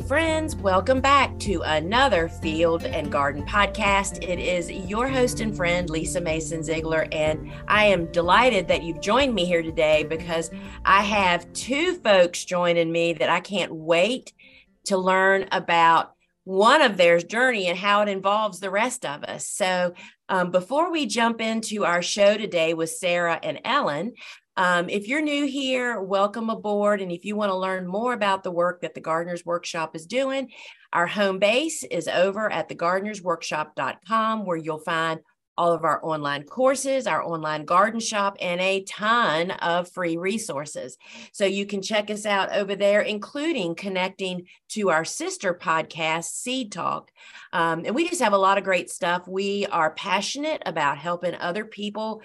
friends, welcome back to another Field and Garden podcast. It is your host and friend, Lisa Mason Ziegler, and I am delighted that you've joined me here today because I have two folks joining me that I can't wait to learn about one of their journey and how it involves the rest of us. So before we jump into our show today with Sarah and Ellen, if you're new here, welcome aboard. And if you want to learn more about the work that the Gardener's Workshop is doing, our home base is over at thegardenersworkshop.com, where you'll find all of our online courses, our online garden shop, and a ton of free resources. So you can check us out over there, including connecting to our sister podcast, Seed Talk. And we just have a lot of great stuff. We are passionate about helping other people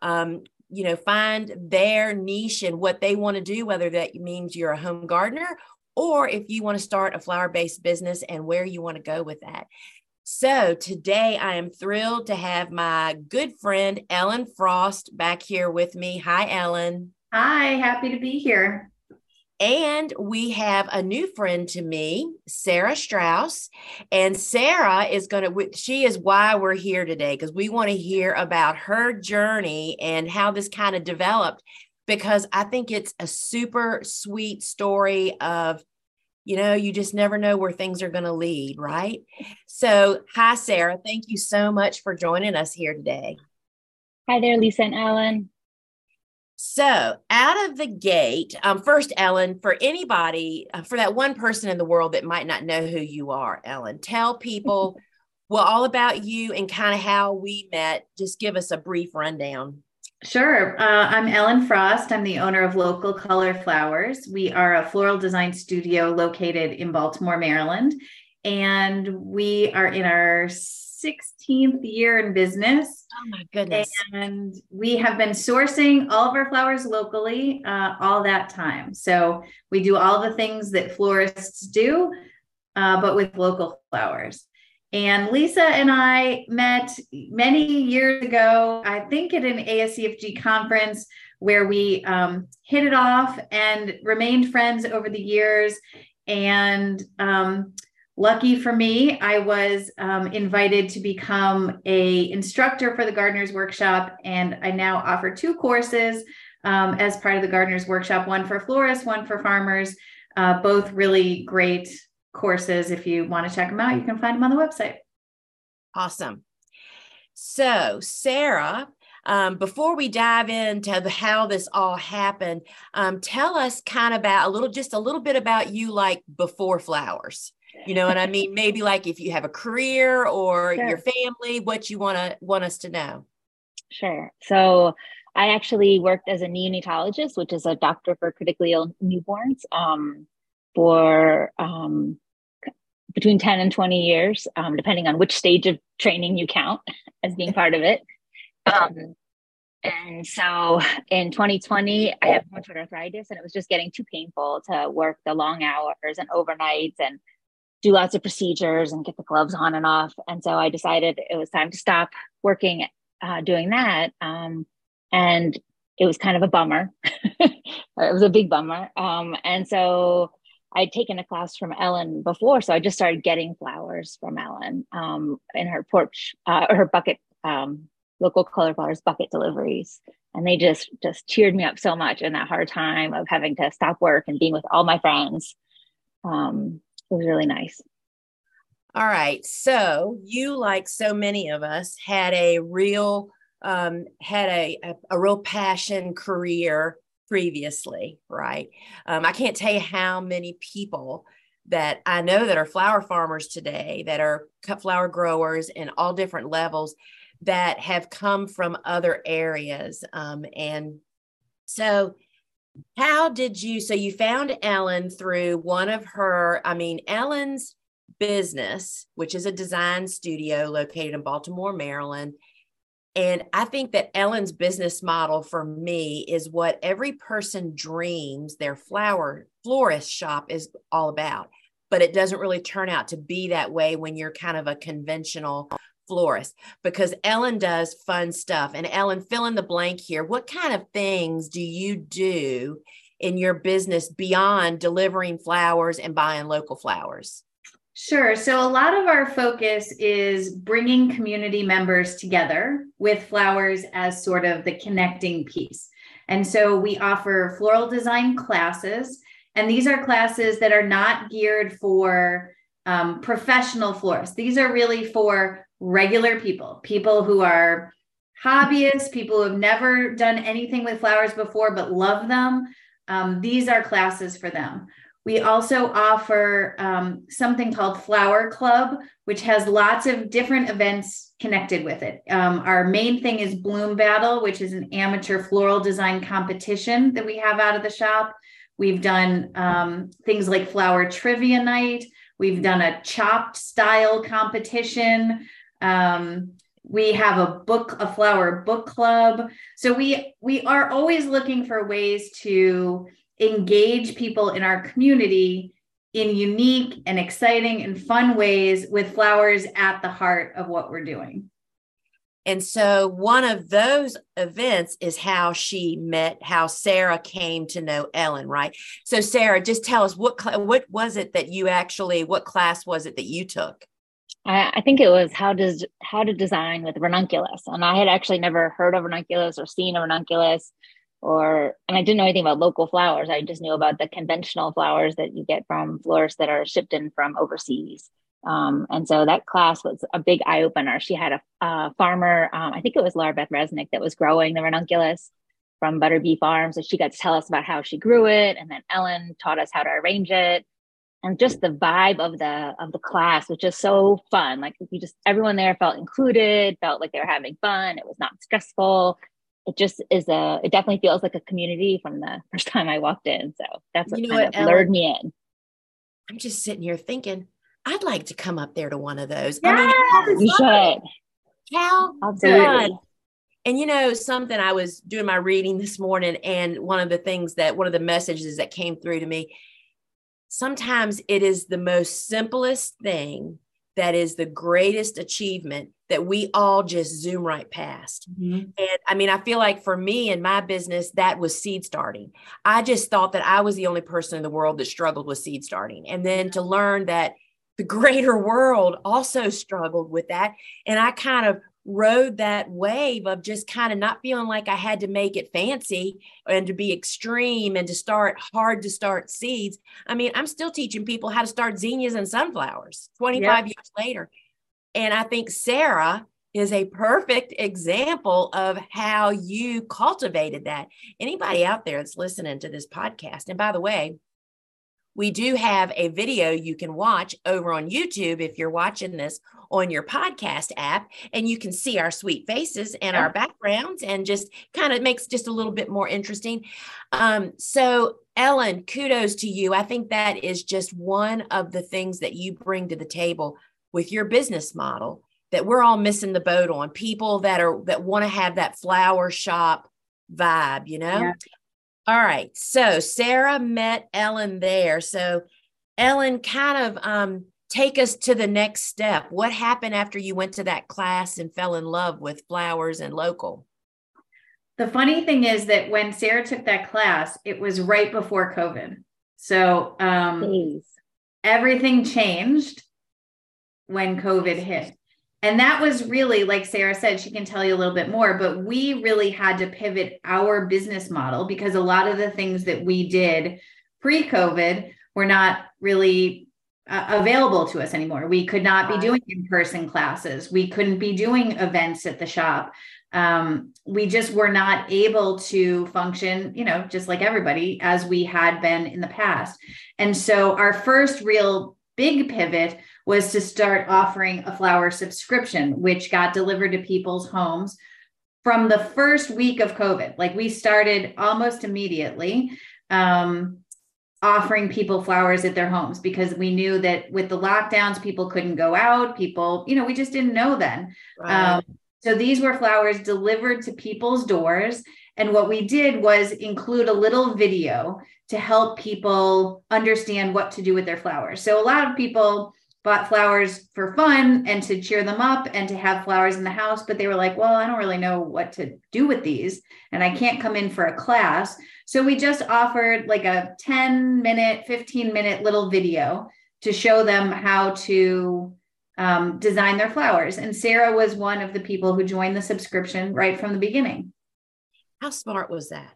find their niche and what they want to do, whether that means you're a home gardener or if you want to start a flower-based business and where you want to go with that. So today I am thrilled to have my good friend, Ellen Frost, back here with me. Hi, Ellen. Hi, happy to be here. And we have a new friend to me, Sarah Strauss. And Sarah is she is why we're here today, because we want to hear about her journey and how this kind of developed, because I think it's a super sweet story of, you just never know where things are going to lead, right? So, hi, Sarah. Thank you so much for joining us here today. Hi there, Lisa and Ellen. So out of the gate, first, Ellen, for anybody, for that one person in the world that might not know who you are, Ellen, tell people, all about you and kind of how we met. Just give us a brief rundown. Sure. I'm Ellen Frost. I'm the owner of Local Color Flowers. We are a floral design studio located in Baltimore, Maryland, and we are in our 16th year in business. Oh my goodness. And we have been sourcing all of our flowers locally all that time. So we do all the things that florists do, but with local flowers. And Lisa and I met many years ago, I think at an ASCFG conference, where we hit it off and remained friends over the years. And lucky for me, I was invited to become an instructor for the Gardener's Workshop, and I now offer two courses as part of the Gardener's Workshop, one for florists, one for farmers, both really great courses. If you want to check them out, you can find them on the website. Awesome. So, Sarah, before we dive into how this all happened, tell us kind of about a little bit about you, like before flowers. You know what I mean? Maybe like if you have a career or Sure. your family, what you want us to know. Sure. So I actually worked as a neonatologist, which is a doctor for critically ill newborns, for between 10 and 20 years, depending on which stage of training you count as being part of it. And so in 2020, I have rheumatoid arthritis, and it was just getting too painful to work the long hours and overnights and do lots of procedures and get the gloves on and off. And so I decided it was time to stop working, doing that. And it was kind of a bummer. It was a big bummer. And so I'd taken a class from Ellen before. So I just started getting flowers from Ellen in her porch, or her bucket, Local Color Flowers bucket deliveries. And they just cheered me up so much in that hard time of having to stop work and being with all my friends. It was really nice. All right. So you, like so many of us, had a real passion career previously, right? I can't tell you how many people that I know that are flower farmers today, that are cut flower growers in all different levels, that have come from other areas. And so so you found Ellen through one of Ellen's business, which is a design studio located in Baltimore, Maryland. And I think that Ellen's business model for me is what every person dreams their florist shop is all about, but it doesn't really turn out to be that way when you're kind of a conventional florist, because Ellen does fun stuff. And Ellen, fill in the blank here. What kind of things do you do in your business beyond delivering flowers and buying local flowers? Sure. So a lot of our focus is bringing community members together with flowers as sort of the connecting piece. And so we offer floral design classes, and these are classes that are not geared for professional florists. These are really for regular people who are hobbyists, people who have never done anything with flowers before but love them. These are classes for them. We also offer something called Flower Club, which has lots of different events connected with it. Our main thing is Bloom Battle, which is an amateur floral design competition that we have out of the shop. We've done things like flower trivia night. We've done a chopped style competition. We have a flower book club. So we are always looking for ways to engage people in our community in unique and exciting and fun ways with flowers at the heart of what we're doing. And so one of those events is how Sarah came to know Ellen, right? So Sarah, just tell us what was it that what class was it that you took? I think it was how to design with ranunculus. And I had actually never heard of ranunculus or seen a ranunculus. And I didn't know anything about local flowers. I just knew about the conventional flowers that you get from florists that are shipped in from overseas. And so that class was a big eye opener. She had a farmer, I think it was Laura Beth Resnick, that was growing the ranunculus from Butterbee Farm. So she got to tell us about how she grew it. And then Ellen taught us how to arrange it. And just the vibe of the class was just so fun. Like everyone there felt included, felt like they were having fun. It was not stressful. It just it definitely feels like a community from the first time I walked in. So that's what kind of lured me in. I'm just sitting here thinking, I'd like to come up there to one of those. Yes, I mean, you should. How Absolutely. fun. And something, I was doing my reading this morning, and one of the messages that came through to me, sometimes it is the most simplest thing that is the greatest achievement that we all just zoom right past. Mm-hmm. And I mean, I feel like for me and my business, that was seed starting. I just thought that I was the only person in the world that struggled with seed starting. And then to learn that the greater world also struggled with that. And I kind of rode that wave of just kind of not feeling like I had to make it fancy and to be extreme and to start seeds. I mean, I'm still teaching people how to start zinnias and sunflowers 25 years later. And I think Sarah is a perfect example of how you cultivated that. Anybody out there that's listening to this podcast, and by the way, we do have a video you can watch over on YouTube if you're watching this on your podcast app, and you can see our sweet faces and our backgrounds, and just kind of makes just a little bit more interesting. So Ellen, kudos to you. I think that is just one of the things that you bring to the table with your business model that we're all missing the boat on. People that want to have that flower shop vibe, Yeah. All right. So Sarah met Ellen there. So Ellen, kind of take us to the next step. What happened after you went to that class and fell in love with flowers and local? The funny thing is that when Sarah took that class, it was right before COVID. So everything changed when COVID hit. And that was really, like Sarah said, she can tell you a little bit more, but we really had to pivot our business model because a lot of the things that we did pre-COVID were not really available to us anymore. We could not be doing in-person classes. We couldn't be doing events at the shop. We just were not able to function, just like everybody, as we had been in the past. And so our first real big pivot was to start offering a flower subscription, which got delivered to people's homes from the first week of COVID. Like we started almost immediately offering people flowers at their homes because we knew that with the lockdowns, people couldn't go out. People, we just didn't know then. Right. So these were flowers delivered to people's doors. And what we did was include a little video to help people understand what to do with their flowers. So a lot of people bought flowers for fun and to cheer them up and to have flowers in the house. But they were like, well, I don't really know what to do with these, and I can't come in for a class. So we just offered like a 10-minute, 15-minute little video to show them how to design their flowers. And Sarah was one of the people who joined the subscription right from the beginning. How smart was that?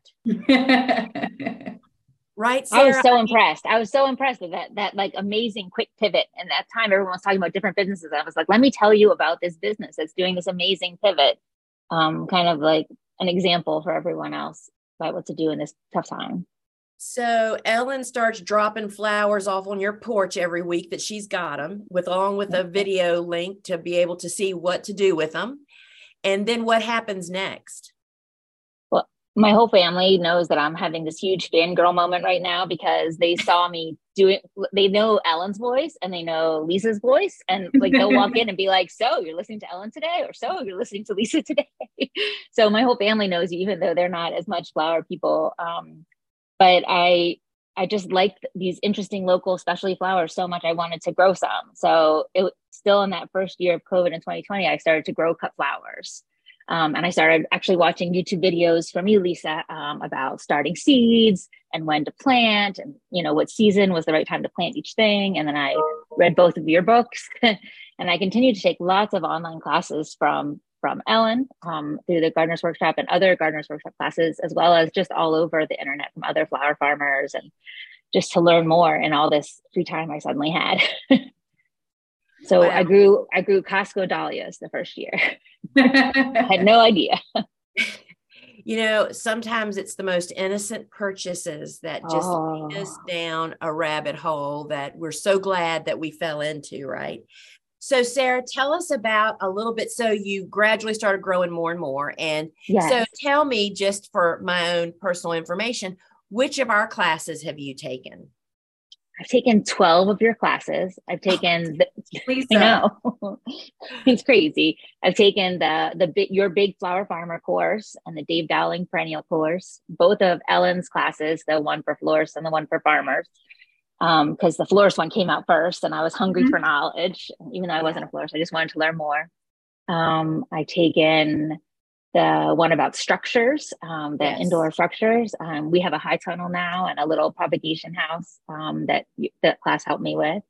Right, Sarah? I was so impressed with that like amazing quick pivot. And that time everyone was talking about different businesses. I was like, let me tell you about this business that's doing this amazing pivot. Kind of like an example for everyone else about what to do in this tough time. So Ellen starts dropping flowers off on your porch every week that she's got them, along with a video link to be able to see what to do with them. And then what happens next? Well, my whole family knows that I'm having this huge fangirl moment right now because they saw me do it. They know Ellen's voice and they know Lisa's voice. And like they'll walk in and be like, so you're listening to Ellen today? Or so you're listening to Lisa today? So my whole family knows you, even though they're not as much flower people. But I just liked these interesting local specialty flowers so much I wanted to grow some. So it was still in that first year of COVID in 2020, I started to grow cut flowers. And I started actually watching YouTube videos from you, Lisa, about starting seeds and when to plant and, you know, what season was the right time to plant each thing. And then I read both of your books and I continued to take lots of online classes from Ellen through the Gardener's Workshop and other Gardener's Workshop classes, as well as just all over the internet from other flower farmers, and just to learn more in all this free time I suddenly had. So wow. I grew Costco dahlias the first year. I had no idea. You know, sometimes it's the most innocent purchases that just lead us down a rabbit hole that we're so glad that we fell into, right? So Sarah, tell us about a little bit. So you gradually started growing more and more. And yes. So tell me, just for my own personal information, which of our classes have you taken? I've taken 12 of your classes. I've taken, I know, it's crazy. I've taken your Big Flower Farmer course and the Dave Dowling Perennial course, both of Ellen's classes, the one for florists and the one for farmers. Because the florist one came out first and I was hungry for knowledge. Even though I wasn't a florist, I just wanted to learn more. I've taken the one about structures, the indoor structures. We have a high tunnel now and a little propagation house that class helped me with.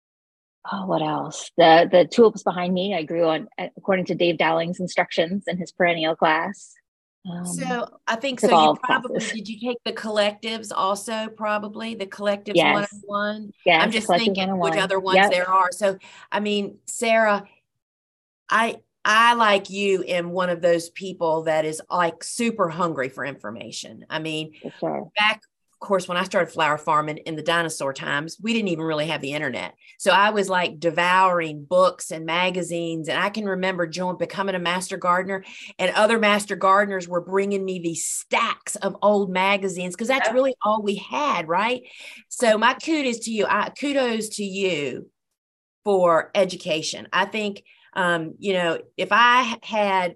Oh, what else? The tulips behind me, I grew on according to Dave Dowling's instructions in his perennial class. So I think so. You probably did. You take the collectives also? Probably the collectives 101. Yes, I'm just thinking which other ones there are. So I mean, Sarah, I like you am one of those people that is like super hungry for information. I mean, back, of course, when I started flower farming in the dinosaur times, we didn't even really have the internet. So I was like devouring books and magazines. And I can remember becoming a master gardener, and other master gardeners were bringing me these stacks of old magazines because that's really all we had, right? So my kudos to you for education. I think, you know, if I had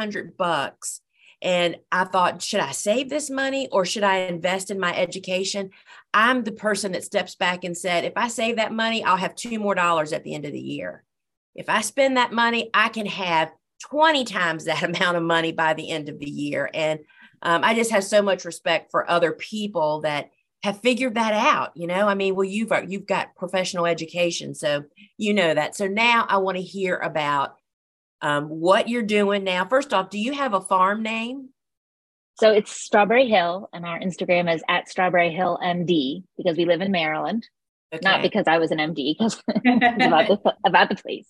$500 and I thought, should I save this money or should I invest in my education? I'm the person that steps back and said, if I save that money, I'll have $2 more at the end of the year. If I spend that money, I can have 20 times that amount of money by the end of the year. And I just have so much respect for other people that have figured that out. You know, I mean, well, you've got professional education, so you know that. So now I want to hear about what you're doing now. First off, do you have a farm name? So it's Strawberry Hill, and our Instagram is at Strawberry Hill MD because we live in Maryland. Okay. Not because I was an MD, because about the place.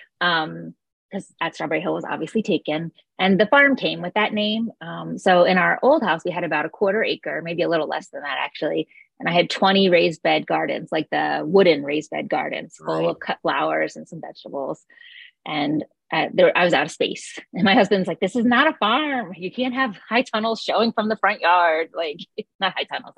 Because at Strawberry Hill was obviously taken, and the farm came with that name. So in our old house, we had about a 1/4 acre, maybe a little less than that actually. And I had 20 raised bed gardens, like the wooden raised bed gardens, full of cut flowers and some vegetables. And I was out of space. And my husband's like, this is not a farm. You can't have high tunnels showing from the front yard. Like, not high tunnels,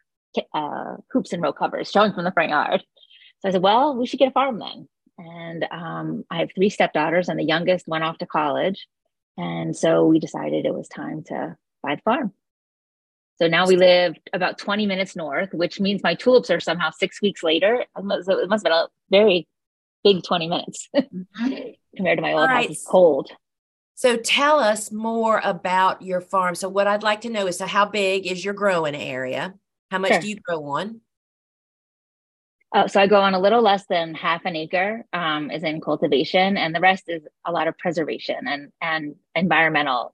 hoops and row covers showing from the front yard. So I said, well, we should get a farm then. And I have 3 stepdaughters, and the youngest went off to college. And so we decided it was time to buy the farm. So now we live about 20 minutes north, which means my tulips are somehow 6 weeks later. So it must have been a very big 20 minutes compared to my old house. It's cold. So tell us more about your farm. So what I'd like to know is, so how big is your growing area? How much do you grow on? So I go on a little less than half an acre is in cultivation, and the rest is a lot of preservation and environmental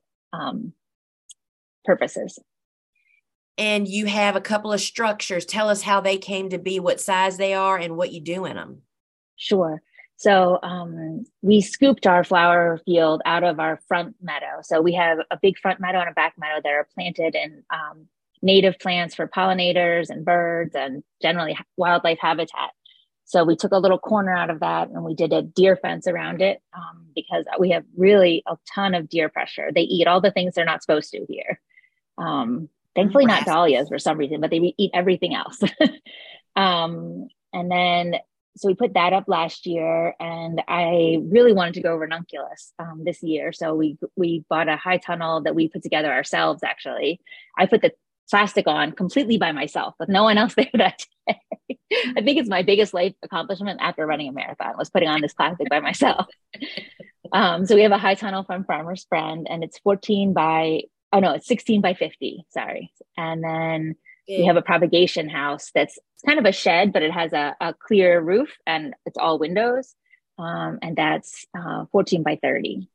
purposes. And you have a couple of structures. Tell us how they came to be, what size they are, and what you do in them. Sure. So we scooped our flower field out of our front meadow. So we have a big front meadow and a back meadow that are planted in native plants for pollinators and birds and generally wildlife habitat. So we took a little corner out of that and we did a deer fence around it because we have really a ton of deer pressure. They eat all the things they're not supposed to here. Thankfully not dahlias for some reason, but they eat everything else. And then, so we put that up last year, and I really wanted to grow ranunculus this year. So we bought a high tunnel that we put together ourselves, actually. I put the plastic on completely by myself with no one else there that day. I think it's my biggest life accomplishment after running a marathon was putting on this plastic by myself. So we have a high tunnel from Farmer's Friend, and it's 16 by 50, sorry. And then we have a propagation house that's kind of a shed, but it has a clear roof and it's all windows. And that's 14 by 30.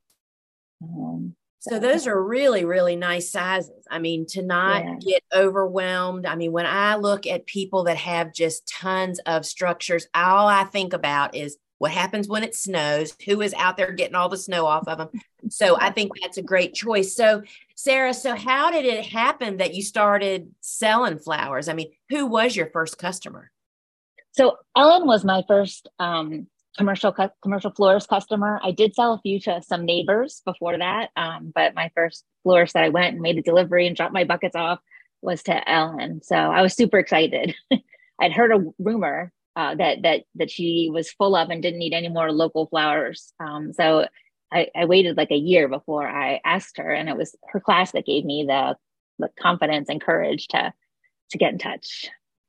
So those are really, really nice sizes. I mean, to not get overwhelmed. I mean, when I look at people that have just tons of structures, all I think about is what happens when it snows, who is out there getting all the snow off of them. So I think that's a great choice. So Sarah, so how did it happen that you started selling flowers? I mean, who was your first customer? So Ellen was my first commercial florist customer. I did sell a few to some neighbors before that, but my first florist that I went and made a delivery and dropped my buckets off was to Ellen. So I was super excited. I'd heard a rumor that she was full of and didn't need any more local flowers. So I waited like a year before I asked her, and it was her class that gave me the confidence and courage to get in touch.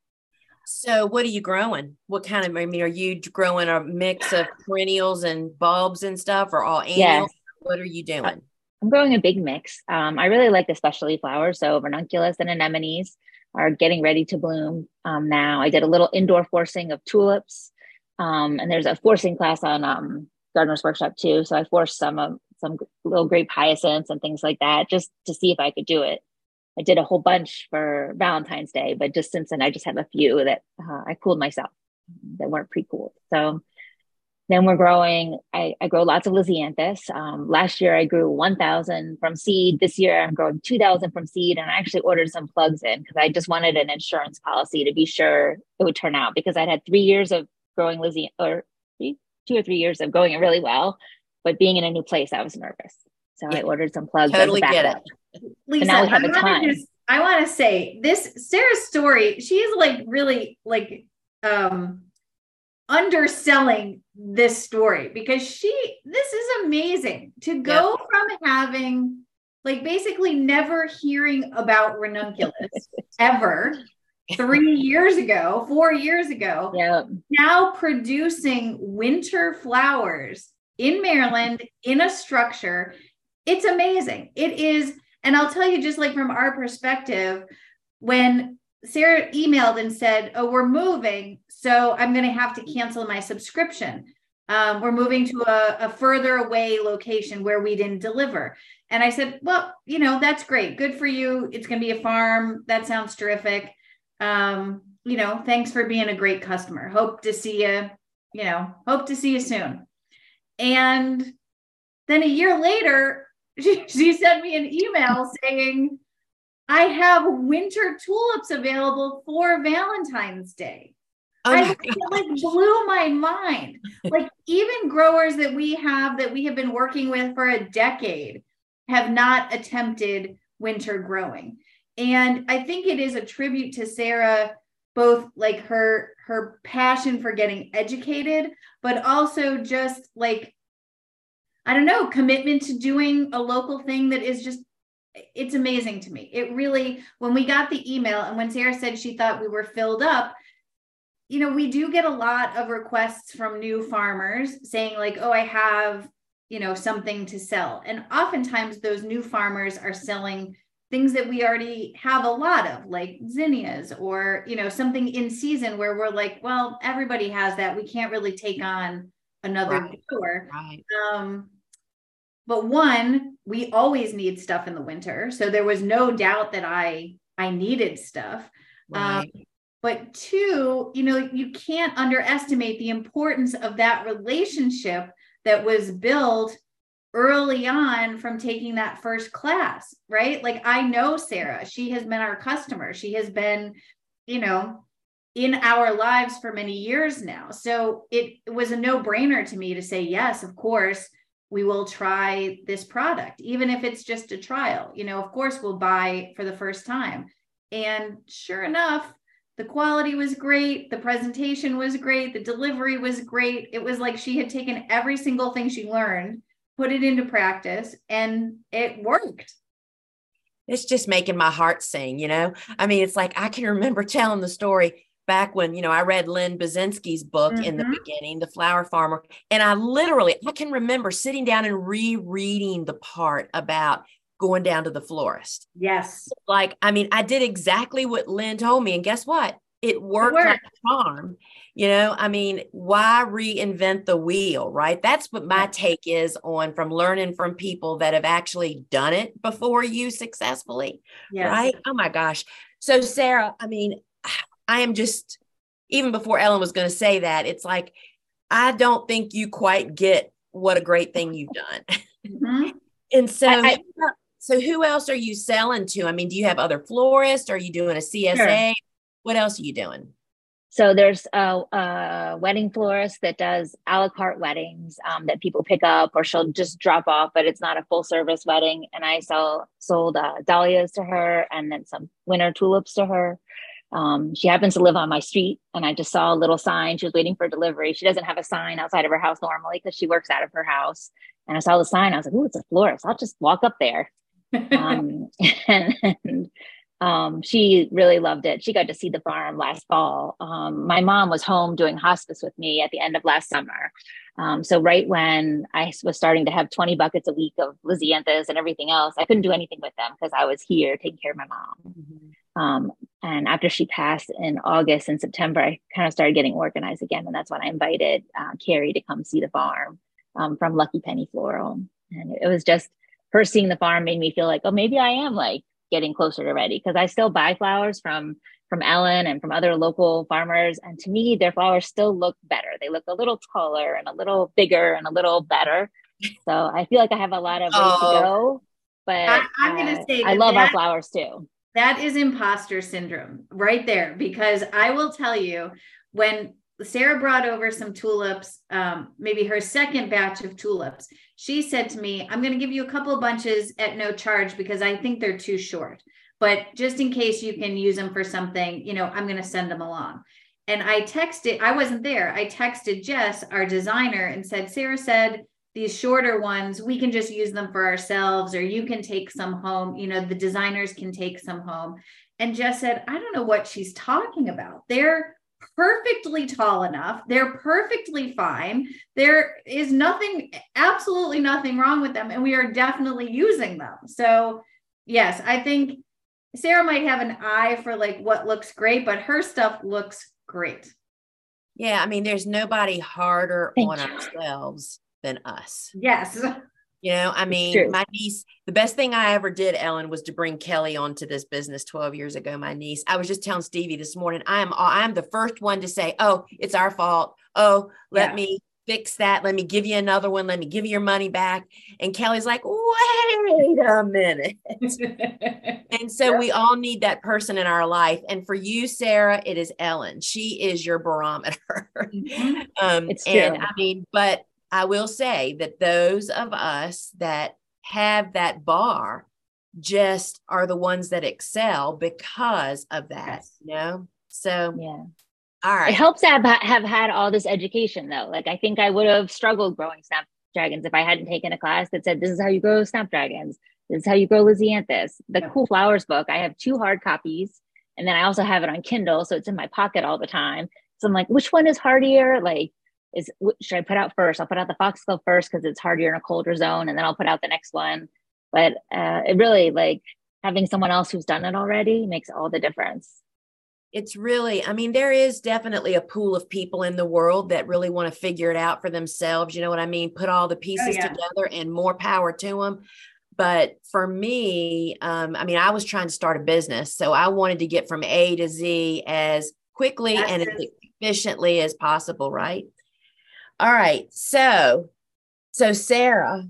So what are you growing? What kind of, I mean, are you growing a mix of perennials and bulbs and stuff, or all annuals? Yes. What are you doing? I'm growing a big mix. I really like the specialty flowers. So ranunculus and anemones are getting ready to bloom now. I did a little indoor forcing of tulips. And there's a forcing class on Gardener's Workshop too. So I forced some little grape hyacinths and things like that, just to see if I could do it. I did a whole bunch for Valentine's Day, but just since then I just have a few that I cooled myself that weren't pre-cooled. So then we're growing, I grow lots of Lisianthus. Last year I grew 1,000 from seed. This year I'm growing 2,000 from seed. And I actually ordered some plugs in because I just wanted an insurance policy to be sure it would turn out, because I'd had 3 years of growing 2 or 3 years of growing it really well. But being in a new place, I was nervous. So I ordered some plugs. Totally get it. Lisa, now we have I want to say this, Sarah's story, she's like really like underselling this story, because this is amazing to go from having like basically never hearing about ranunculus ever 4 years ago, now producing winter flowers in Maryland in a structure. It's amazing. It is. And I'll tell you, just like from our perspective, when Sarah emailed and said, "Oh, we're moving, so I'm going to have to cancel my subscription. We're moving to a further away location where we didn't deliver." And I said, "Well, that's great. Good for you. It's going to be a farm. That sounds terrific. Thanks for being a great customer. Hope to see you soon." And then a year later, she sent me an email saying, "I have winter tulips available for Valentine's Day." It blew my mind. Like, even growers that we have been working with for a decade have not attempted winter growing. And I think it is a tribute to Sarah, both like her passion for getting educated, but also just like, I don't know, commitment to doing a local thing that is just, it's amazing to me. It really, when we got the email and when Sarah said she thought we were filled up, we do get a lot of requests from new farmers saying like, oh, I have, something to sell. And oftentimes those new farmers are selling things that we already have a lot of, like zinnias or, something in season where we're like, well, everybody has that. We can't really take on another grower. Right. But one, we always need stuff in the winter. So there was no doubt that I needed stuff. Right. But two, you can't underestimate the importance of that relationship that was built early on from taking that first class, right? Like I know Sarah, she has been our customer. She has been, in our lives for many years now. So it was a no-brainer to me to say, yes, of course, we will try this product, even if it's just a trial. Of course, we'll buy for the first time. And sure enough, the quality was great. The presentation was great. The delivery was great. It was like she had taken every single thing she learned, put it into practice, and it worked. It's just making my heart sing, I mean, it's like, I can remember telling the story back when, I read Lynn Basinski's book in the beginning, The Flower Farmer. And I can remember sitting down and rereading the part about going down to the florist. Yes. Like, I mean, I did exactly what Lynn told me. And guess what? It worked like a charm. I mean, why reinvent the wheel, right? That's what my take is from learning from people that have actually done it before you successfully, right? Oh my gosh. So Sarah, I mean, I am just, even before Ellen was going to say that, it's like, I don't think you quite get what a great thing you've done. Mm-hmm. And so, so who else are you selling to? I mean, do you have other florists? Are you doing a CSA? Sure. What else are you doing? So there's a wedding florist that does a la carte weddings that people pick up, or she'll just drop off, but it's not a full service wedding. And I sold dahlias to her, and then some winter tulips to her. She happens to live on my street, and I just saw a little sign. She was waiting for delivery. She doesn't have a sign outside of her house normally because she works out of her house. And I saw the sign. I was like, "Oh, it's a florist. I'll just walk up there." She really loved it. She got to see the farm last fall. My mom was home doing hospice with me at the end of last summer. So right when I was starting to have 20 buckets a week of Lisianthus and everything else, I couldn't do anything with them because I was here taking care of my mom. Mm-hmm. And after she passed in August and September, I kind of started getting organized again. And that's when I invited Carrie to come see the farm from Lucky Penny Floral. And it was just her seeing the farm made me feel like, oh, maybe I am like getting closer to ready, because I still buy flowers from Ellen and from other local farmers. And to me, their flowers still look better. They look a little taller and a little bigger and a little better. So I feel like I have a lot of ways to go, but I'm going to say I love our flowers too. That is imposter syndrome right there, because I will tell you, when Sarah brought over some tulips, maybe her second batch of tulips, she said to me, I'm going to give you a couple of bunches at no charge because I think they're too short, but just in case you can use them for something, I'm going to send them along. And I wasn't there. I texted Jess, our designer, and said, Sarah said, these shorter ones, we can just use them for ourselves, or you can take some home. The designers can take some home. And Jess said, I don't know what she's talking about. They're perfectly tall enough. They're perfectly fine. There is absolutely nothing wrong with them. And we are definitely using them. So yes, I think Sarah might have an eye for like what looks great, but her stuff looks great. Yeah. I mean, there's nobody harder on ourselves than us. Yes. I mean, my niece, the best thing I ever did, Ellen, was to bring Kelly onto this business 12 years ago. My niece, I was just telling Stevie this morning, I'm the first one to say, oh, it's our fault. Oh, let me fix that. Let me give you another one. Let me give you your money back. And Kelly's like, wait a minute. And so we all need that person in our life. And for you, Sarah, it is Ellen. She is your barometer. It's true. And I mean, but I will say that those of us that have that bar just are the ones that excel because of that, So, yeah. All right. It helps to have had all this education, though. Like, I think I would have struggled growing snapdragons if I hadn't taken a class that said, this is how you grow snapdragons. This is how you grow Lisianthus. The Cool Flowers book, I have 2 hard copies. And then I also have it on Kindle. So it's in my pocket all the time. So I'm like, which one is hardier? Like, should I put out first? I'll put out the foxglove first because it's hardier in a colder zone, and then I'll put out the next one. But it really, like, having someone else who's done it already makes all the difference. It's really, I mean, there is definitely a pool of people in the world that really want to figure it out for themselves. You know what I mean? Put all the pieces together, and more power to them. But for me, I mean, I was trying to start a business. So I wanted to get from A to Z as quickly and as efficiently as possible. Right. All right. So Sarah,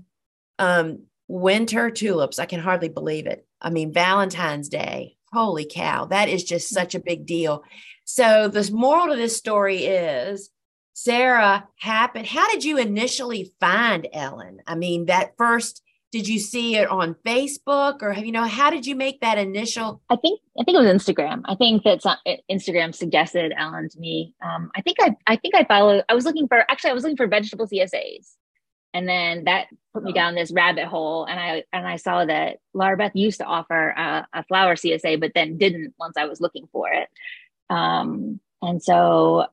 winter tulips, I can hardly believe it. I mean, Valentine's Day, holy cow, that is just such a big deal. So the moral of this story is, Sarah, how did you initially find Ellen? I mean, did you see it on Facebook, or how did you make that initial? I think it was Instagram. I think that Instagram suggested Ellen to me. I think I followed. I was looking for vegetable CSAs. And then that put me down this rabbit hole. And I saw that Laura Beth used to offer a flower CSA, but then didn't once I was looking for it. And so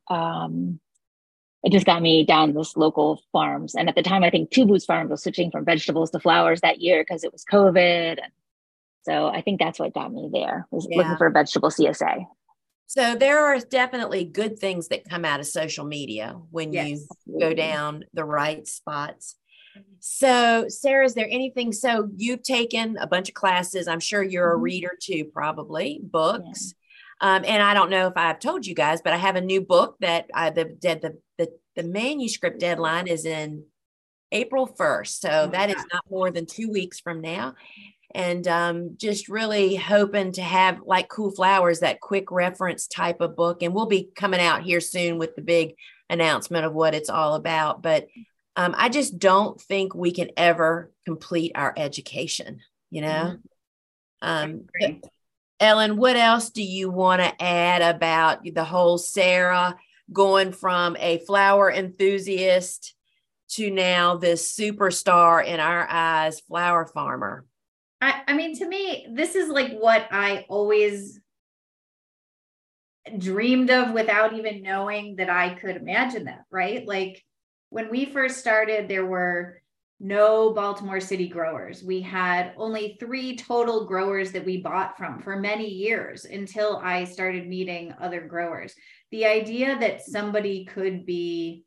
it just got me down this local farms. And at the time, I think Two Boots Farms was switching from vegetables to flowers that year because it was COVID. And so I think that's what got me there, was looking for a vegetable CSA. So there are definitely good things that come out of social media when you go down the right spots. So Sarah, is there anything, so you've taken a bunch of classes. I'm sure you're a reader too, probably books. Yeah. And I don't know if I've told you guys, but I have a new book that the manuscript deadline is in April 1st. So that is not more than 2 weeks from now. And just really hoping to have, like Cool Flowers, that quick reference type of book. And we'll be coming out here soon with the big announcement of what it's all about. But I just don't think we can ever complete our education, Ellen, what else do you want to add about the whole Sarah going from a flower enthusiast to now this superstar in our eyes, flower farmer? I mean, to me, this is like what I always dreamed of without even knowing that I could imagine that, right? Like when we first started, there were no Baltimore City growers. We had only 3 total growers that we bought from for many years until I started meeting other growers. The idea that somebody could be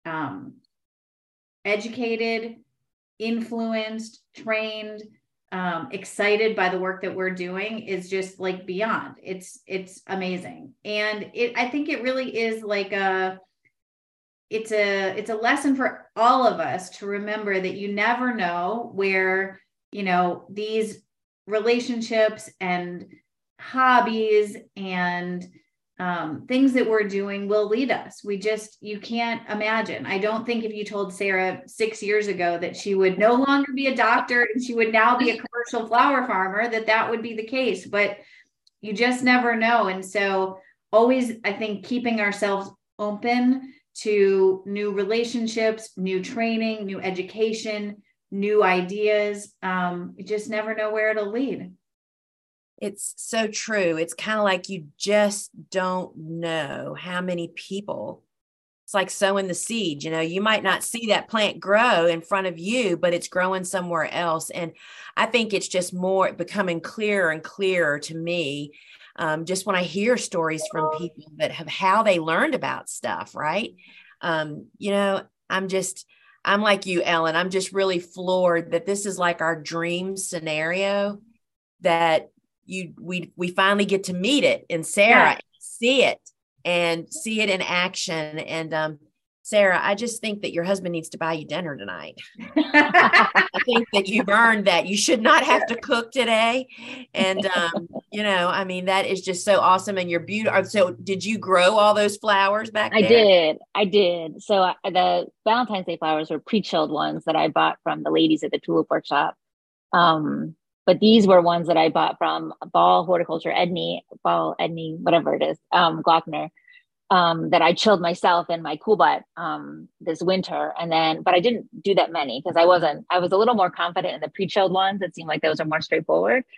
educated, influenced, trained, excited by the work that we're doing is just like beyond. It's amazing. And I think it really is like it's a lesson for all of us to remember that you never know where, these relationships and hobbies and things that we're doing will lead us. You can't imagine. I don't think if you told Sarah 6 years ago that she would no longer be a doctor and she would now be a commercial flower farmer, that would be the case, but you just never know. And so always, I think, keeping ourselves open to new relationships, new training, new education, new ideas. You just never know where it'll lead. It's so true. It's kind of like you just don't know how many people. It's like sowing the seed. You might not see that plant grow in front of you, but it's growing somewhere else. And I think it's just more becoming clearer and clearer to me. Just when I hear stories from people that have how they learned about stuff, right? I'm like you, Ellen. I'm just really floored that this is like our dream scenario, that we finally get to meet it in Sarah, see it in action. And Sarah, I just think that your husband needs to buy you dinner tonight. I think that you've earned that. You should not have to cook today. And, I mean, that is just so awesome. And you're beautiful. So did you grow all those flowers back there? I did. So the Valentine's Day flowers were pre-chilled ones that I bought from the ladies at the Tulip Workshop. But these were ones that I bought from Ball Horticulture, whatever it is, Glockner. That I chilled myself in my Coolbot this winter. But I didn't do that many because I was a little more confident in the pre-chilled ones. It seemed like those are more straightforward.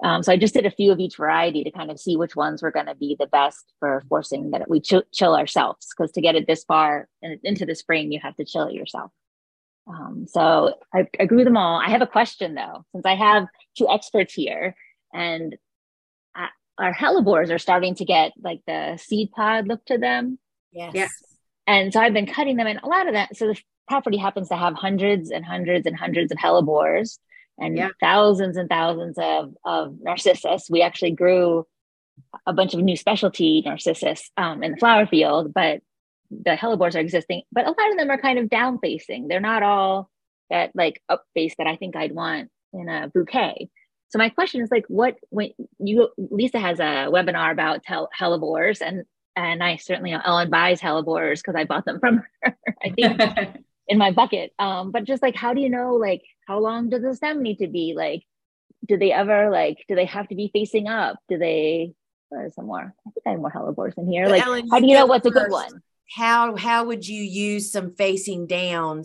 So I just did a few of each variety to kind of see which ones were going to be the best for forcing that we chill ourselves. Because to get it this far and into the spring, you have to chill it yourself. So I grew them all. I have a question though, since I have two experts here, and our hellebores are starting to get like the seed pod look to them. Yes. And so I've been cutting them, and a lot of that. So the property happens to have hundreds and hundreds and hundreds of hellebores and thousands and thousands of narcissus. We actually grew a bunch of new specialty narcissus in the flower field, but the hellebores are existing. But a lot of them are kind of down facing. They're not all that like up face that I think I'd want in a bouquet. So my question is like, Lisa has a webinar about hellebores, and I certainly know Ellen buys hellebores because I bought them from her, I think, in my bucket. But just like, how do you know, like, how long does the stem need to be? Like, do they have to be facing up? There's some more. I think I have more hellebores in here. Like, Ellen, how do you know what's a good one? How would you use some facing downs?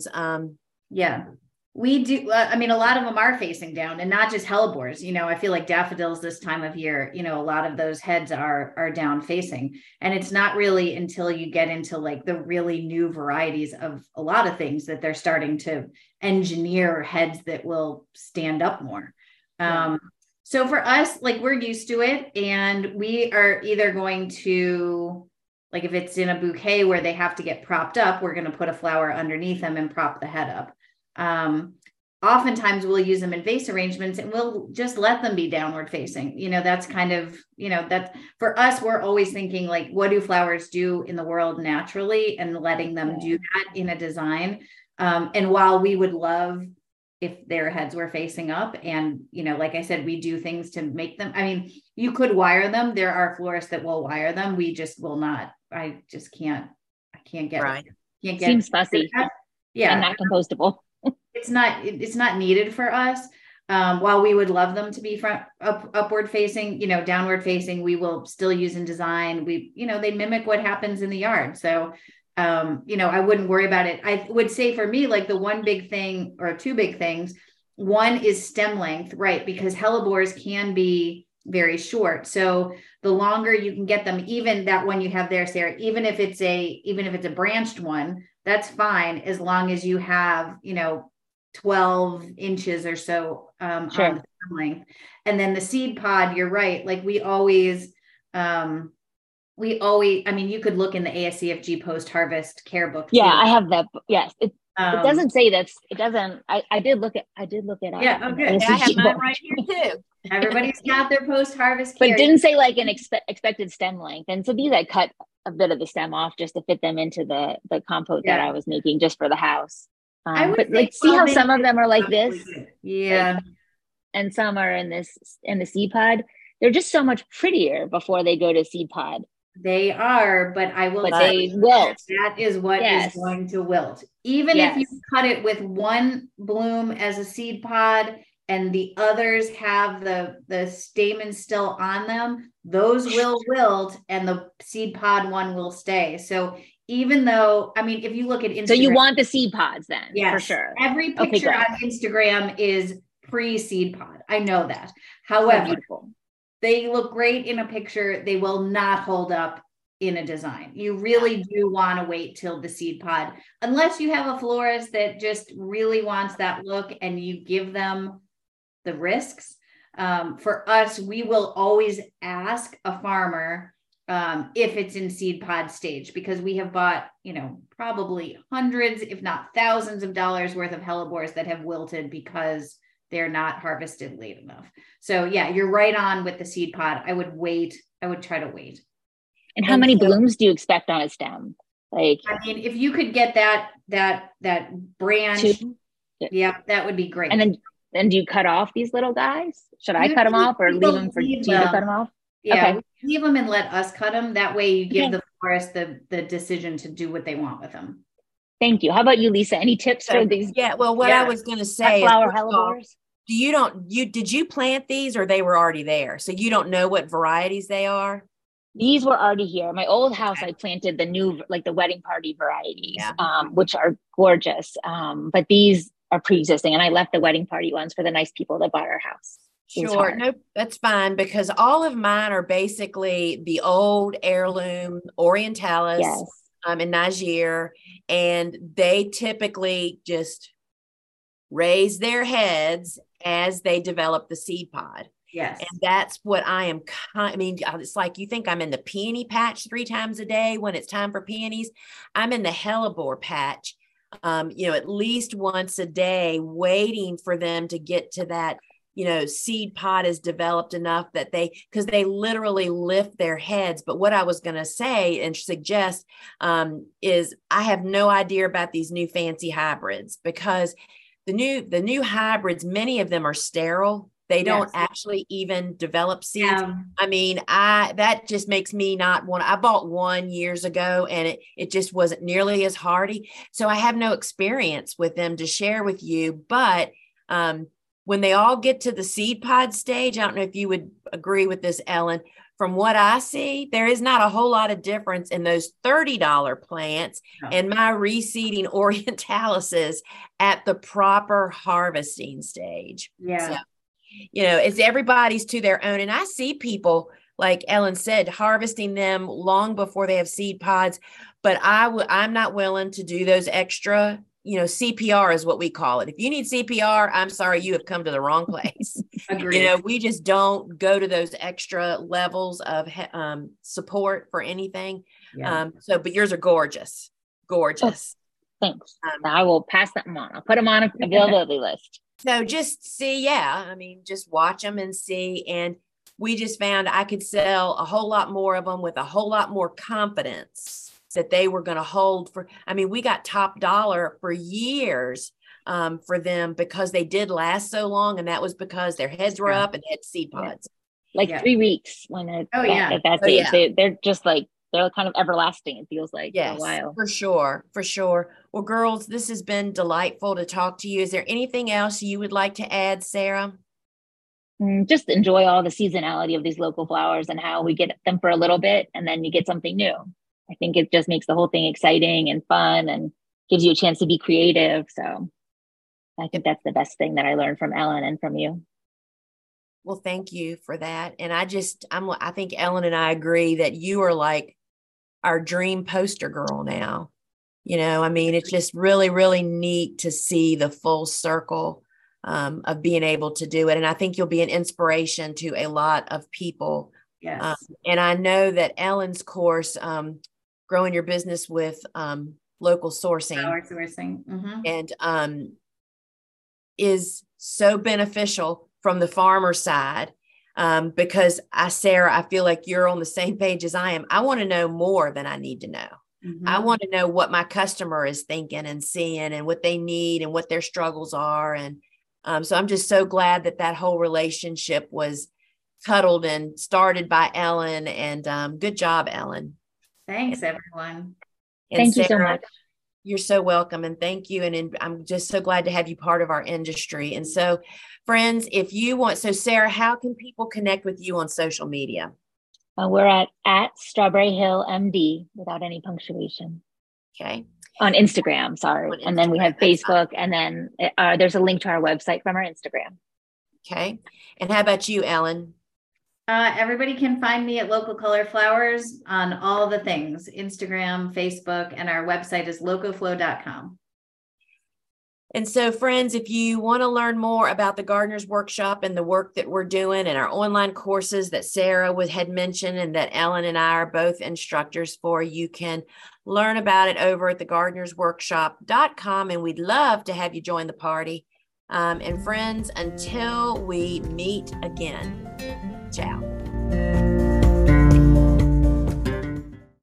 We do. I mean, a lot of them are facing down, and not just hellebores. I feel like daffodils this time of year, a lot of those heads are down facing, and it's not really until you get into like the really new varieties of a lot of things that they're starting to engineer heads that will stand up more. So for us, like, we're used to it, and we are either going to, like, if it's in a bouquet where they have to get propped up, we're going to put a flower underneath them and prop the head up. Oftentimes we'll use them in vase arrangements, and we'll just let them be downward facing. That's kind of, that for us, we're always thinking like, what do flowers do in the world naturally, and letting them do that in a design. And while we would love if their heads were facing up, and, like I said, we do things to make them, I mean, you could wire them. There are florists that will wire them. We just will not. I can't get right. Can't get Seems fussy. Yeah. And not compostable. It's not needed for us. While we would love them to be upward facing, downward facing, we will still use in design. They mimic what happens in the yard. So, I wouldn't worry about it. I would say for me, like, the one big thing or two big things, one is stem length, right? Because hellebores can be very short. So the longer you can get them, even that one you have there, Sarah, even if it's a branched one, that's fine, as long as you have, 12 inches or so on the stem length. And then the seed pod, you're right. Like, we always, I mean, you could look in the ASCFG post-harvest care book. Yeah, I have that. Yes. It doesn't say that. It doesn't. I did look it up. Yeah. Okay. I have mine right here too. Everybody's got their post-harvest care. But it didn't say like an expected stem length. And so these, I cut a bit of the stem off just to fit them into the compote that I was making just for the house. But like, see how some of them are like this? Yeah. Like, and some are in the seed pod. They're just so much prettier before they go to seed pod. They are, but I will say they wilt. That is what is going to wilt. Even if you cut it with one bloom as a seed pod and the others have the stamens still on them, those will wilt and the seed pod one will stay. So even though, I mean, if you look at Instagram. So you want the seed pods then, for sure. Every picture on Instagram is pre-seed pod. I know that. However, they look great in a picture. They will not hold up in a design. You really do want to wait till the seed pod, unless you have a florist that just really wants that look and you give them the risks. For us, we will always ask a farmer if it's in seed pod stage, because we have bought, probably hundreds, if not thousands of dollars worth of hellebores that have wilted because they're not harvested late enough. So yeah, you're right on with the seed pod. I would try to wait. And how many blooms do you expect on a stem? Like, I mean, if you could get that branch, that would be great. And then do you cut off these little guys? Should I cut them off or leave them for you to cut them off? Yeah, okay. Leave them and let us cut them. That way you give the florist the decision to do what they want with them. Thank you. How about you, Lisa? Any tips for these? Yeah, well, what I was going to say, flower hellebores. Did you plant these, or they were already there? So you don't know what varieties they are? These were already here. My old house, I planted the new, like the wedding party varieties, which are gorgeous. But these are pre-existing, and I left the wedding party ones for the nice people that bought our house. Sure. No, that's fine, because all of mine are basically the old heirloom Orientalis, Yes. In Niger, and they typically just raise their heads as they develop the seed pod. Yes. And that's what I am. I mean, it's like you think I'm in the peony patch 3 times a day when it's time for peonies. I'm in the hellebore patch, at least once a day, waiting for them to get to that, seed pod is developed enough that because they literally lift their heads. But what I was going to say and suggest is I have no idea about these new fancy hybrids, because the new hybrids, many of them are sterile. They don't actually even develop seeds. Yeah. I mean, that just makes me not want. I bought one years ago, and it just wasn't nearly as hardy. So I have no experience with them to share with you. But when they all get to the seed pod stage, I don't know if you would agree with this, Ellen. From what I see, there is not a whole lot of difference in those $30 plants and my reseeding Orientalises at the proper harvesting stage. Yeah. So, it's everybody's to their own. And I see people, like Ellen said, harvesting them long before they have seed pods. But I'm not willing to do those extra, CPR is what we call it. If you need CPR, I'm sorry, you have come to the wrong place. Agreed. We just don't go to those extra levels of support for anything. Yeah. But yours are gorgeous. Gorgeous. Oh, thanks. I will pass them on. I'll put them on an availability list. So just see, just watch them and see. And we just found I could sell a whole lot more of them with a whole lot more confidence that they were going to hold we got top dollar for years for them, because they did last so long. And that was because their heads were up and they had seed pods. Like 3 weeks when they're at that stage. They're just like, they're kind of everlasting, it feels like, for a while. For sure. Well, girls, this has been delightful to talk to you. Is there anything else you would like to add, Sarah? Just enjoy all the seasonality of these local flowers and how we get them for a little bit and then you get something new. I think it just makes the whole thing exciting and fun and gives you a chance to be creative. So I think that's the best thing that I learned from Ellen and from you. Well, thank you for that. And I think Ellen and I agree that you are like our dream poster girl now. It's just really, really neat to see the full circle of being able to do it. And I think you'll be an inspiration to a lot of people. Yes. And I know that Ellen's course, Growing Your Business with Local Sourcing, Flower sourcing. Mm-hmm. and is so beneficial from the farmer side. Because Sarah, I feel like you're on the same page as I am. I want to know more than I need to know. Mm-hmm. I want to know what my customer is thinking and seeing and what they need and what their struggles are. And so I'm just so glad that whole relationship was cuddled and started by Ellen. And good job, Ellen. Thanks, everyone. And thank Sarah, you so much. You're so welcome. And thank you. And I'm just so glad to have you part of our industry. And so, friends, if you want, Sarah, how can people connect with you on social media? We're at Strawberry Hill MD without any punctuation. Okay. On Instagram, sorry. And then we have Facebook, and then there's a link to our website from our Instagram. Okay. And how about you, Ellen? Everybody can find me at Local Color Flowers on all the things, Instagram, Facebook, and our website is locoflow.com. And so, friends, if you want to learn more about the Gardener's Workshop and the work that we're doing and our online courses that Sarah had mentioned and that Ellen and I are both instructors for, you can learn about it over at thegardenersworkshop.com. And we'd love to have you join the party. And friends, until we meet again, ciao.